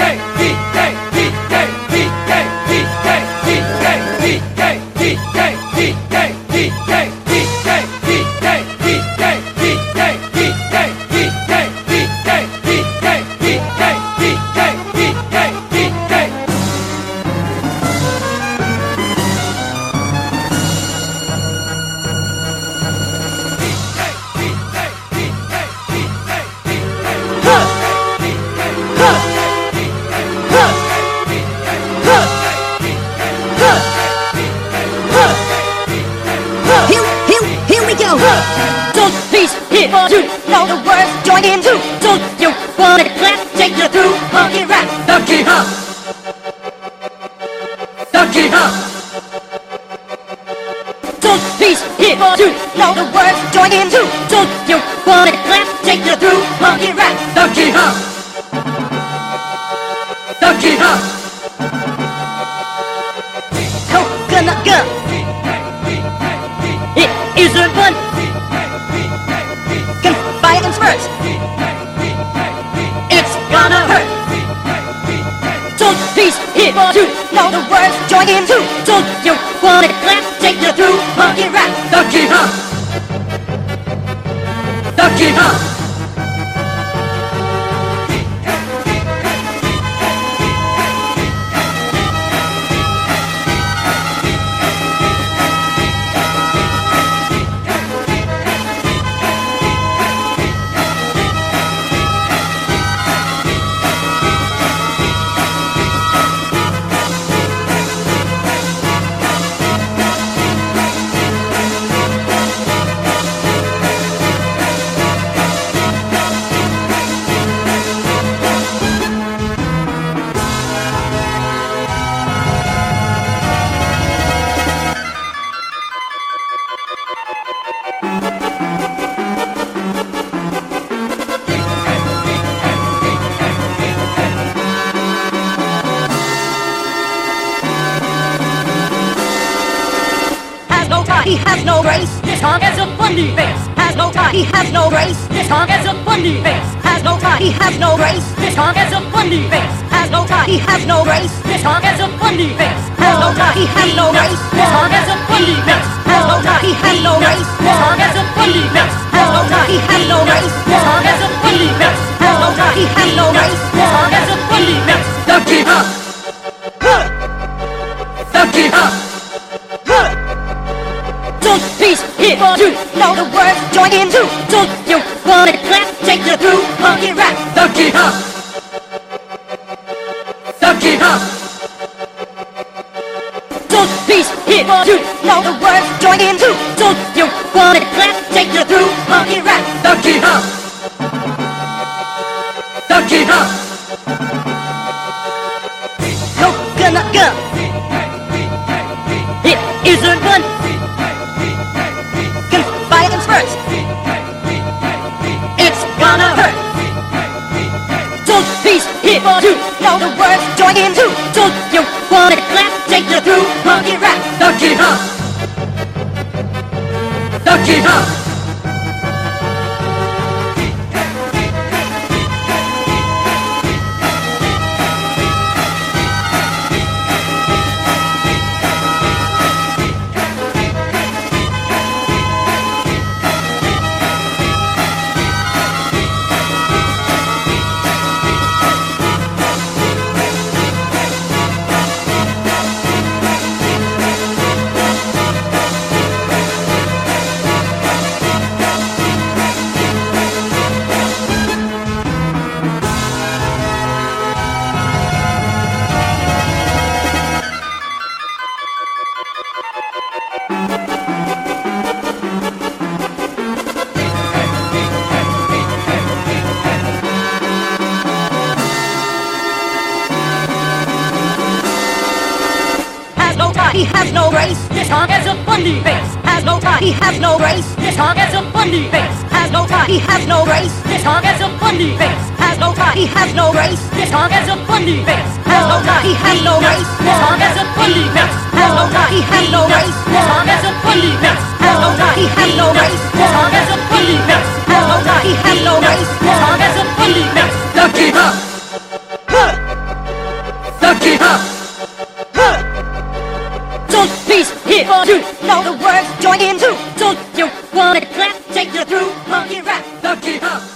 He has no race. This hog has a funny face. Has no tie. He has no race. This hog has a funny face. Has no tie. He has no race. This hog has a funny face. Has no tie. He has no race. This hog has a funny face. Has no tie. He has no race. This hog has a funny face. Has no tie. He has no race. This hog has a funny face. Has no tie. He has no race. This hog has a funny face. Has no tie. He has no race. This hog has a funny face. Ducky hop. Ducky hop. Don't peace here to know the words, join in too. Don't you wanna clap, take you through funky rap. Ducky hop. Ducky hop. Don't peace here to know the words, join in too. Don't you wanna clap, take you through funky rap. Ducky hop. Ducky hop. Coconut gum. It isn't fun. Violence first. It's gonna hurt. Don't peace here to know the words, join in too. Don't you wanna clap, take you through funky rap. Ducky hop. Ducky hop. He has no race. This hog has a funny face. Has no tie. He has no race. This hog has a funny face. Has no tie. He has no race. This hog has a funny face. Has no tie. He has no race. This hog has a funny face. Has no tie. He has no race. This hog has a funny face. Has no tie. He has no race. This hog has a funny face. Has no tie. He has no race. This hog has a funny face. Has no tie. He has no race. This hog has a funny face. Ducky hop. Monkey hop. Don't please hear you know the words, join in too. Don't you wanna clap, take you through monkey rap. Monkey hop.